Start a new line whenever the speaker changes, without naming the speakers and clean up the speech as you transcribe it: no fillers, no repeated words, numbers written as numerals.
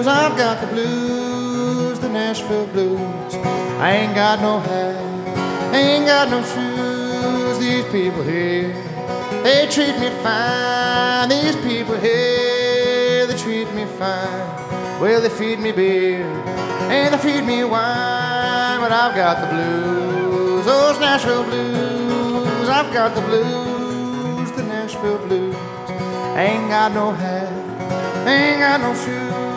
I've got the blues, the Nashville blues. I ain't got no hat, ain't got no shoes. These people here, they treat me fine. These people here, they treat me fine. Well, they feed me beer and they feed me wine, but I've got the blues, those Nashville blues. I've got the blues, the Nashville blues. I ain't got no hat, ain't got no shoes.